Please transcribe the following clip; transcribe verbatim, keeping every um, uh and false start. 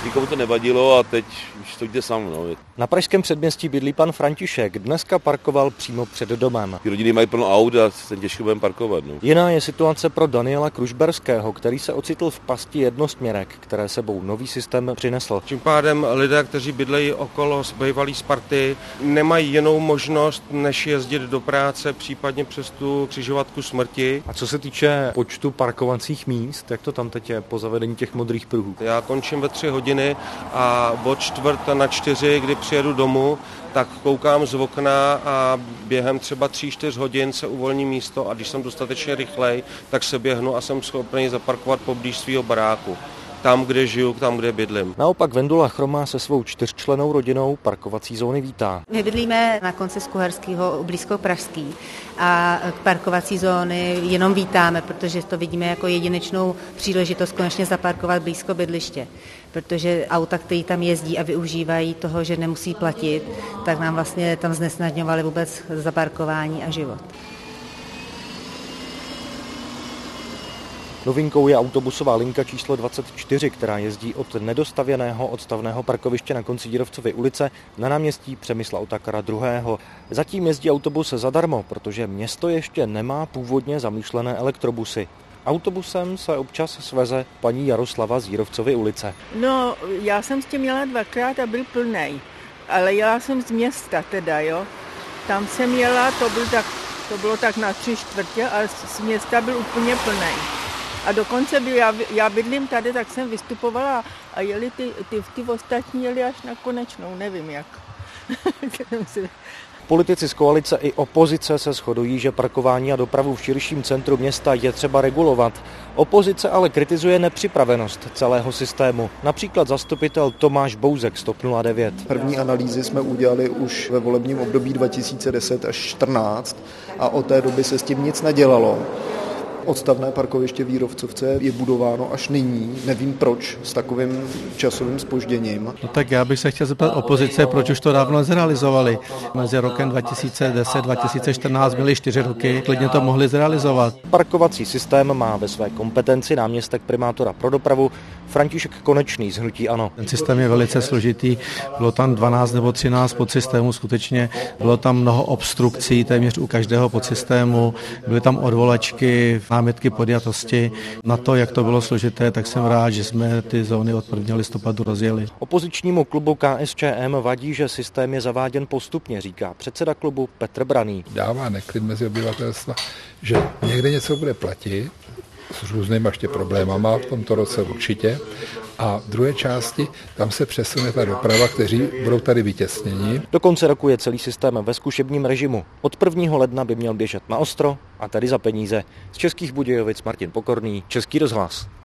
Nikomu to nevadilo a teď už to jde sám. No. Na pražském předměstí bydlí pan František. Dneska parkoval přímo před domem. Ty rodiny mají plno aut a ten těžko budeme parkovat. No. Jiná je situace pro Daniela Kružberského, který se ocitl v pasti jednosměrek, které sebou nový systém přinesl. Tím pádem lidé, kteří bydlejí okolo bývalý Sparty, nemají jinou možnost, než jezdit do práce, případně přes tu křižovatku smrti. A co se týče počtu parkovacích míst, jak to tam teď je po zavedení těch modrých pruhů? Já končím ve tři hodiny a od čtvrt na čtyři, kdy přijedu domů, tak koukám z okna a během třeba tří, čtyř hodin se uvolní místo a když jsem dostatečně rychlej, tak se běhnu a jsem schopný zaparkovat poblíž svého baráku. Tam, kde žiju, tam, kde bydlím. Naopak Vendula Chromá se svou čtyřčlennou rodinou parkovací zóny vítá. My bydlíme na konci Skuherského, blízko Pražský a parkovací zóny jenom vítáme, protože to vidíme jako jedinečnou příležitost konečně zaparkovat blízko bydliště. Protože auta, které tam jezdí a využívají toho, že nemusí platit, tak nám vlastně tam znesnadňovaly vůbec zaparkování a život. Novinkou je autobusová linka číslo dvacet čtyři, která jezdí od nedostavěného odstavného parkoviště na konci Jírovcovy ulice na náměstí Přemysla Otakara druhého. Zatím jezdí autobus zadarmo, protože město ještě nemá původně zamýšlené elektrobusy. Autobusem se občas sveze paní Jaroslava z Jírovcovy ulice. No, já jsem s tím jela dvakrát a byl plnej, ale jela jsem z města teda, jo. Tam jsem jela, to, byl tak, to bylo tak na tři čtvrtě, ale z města byl úplně plnej. A dokonce byl, já, já bydlím tady, tak jsem vystupovala a jeli ty, ty, ty ostatní jeli až na konečnou, nevím jak. Politici z koalice i opozice se shodují, že parkování a dopravu v širším centru města je třeba regulovat. Opozice ale kritizuje nepřipravenost celého systému. Například zastupitel Tomáš Bouzek z TOP nula devět. První analýzy jsme udělali už ve volebním období dva tisíce deset až čtrnáct a od té doby se s tím nic nedělalo. Odstavné parkoviště v Jírovcovce je budováno až nyní, nevím proč, s takovým časovým zpožděním. No tak já bych se chtěl zeptat opozice, proč už to dávno zrealizovali. Mezi rokem dva tisíce deset a dva tisíce čtrnáct byly čtyři roky, klidně to mohli zrealizovat. Parkovací systém má ve své kompetenci náměstek primátora pro dopravu František Konečný z hnutí ANO. Ten systém je velice složitý, bylo tam dvanáct nebo třináct podsystémů, skutečně bylo tam mnoho obstrukcí, téměř u každého podsystému, byly tam odvolačky, námitky podjatosti. Na to, jak to bylo složité, tak jsem rád, že jsme ty zóny od prvního listopadu rozjeli. Opozičnímu klubu K S Č M vadí, že systém je zaváděn postupně, říká předseda klubu Petr Braný. Dává neklid mezi obyvatelstva, že někde něco bude platit, s různýma ještě problémama v tomto roce určitě. A v druhé části tam se přesune ta doprava, kteří budou tady vytěsněni. Do konce roku je celý systém ve zkušebním režimu. Od prvního ledna by měl běžet na ostro a tady za peníze. Z Českých Budějovic Martin Pokorný, Český rozhlas.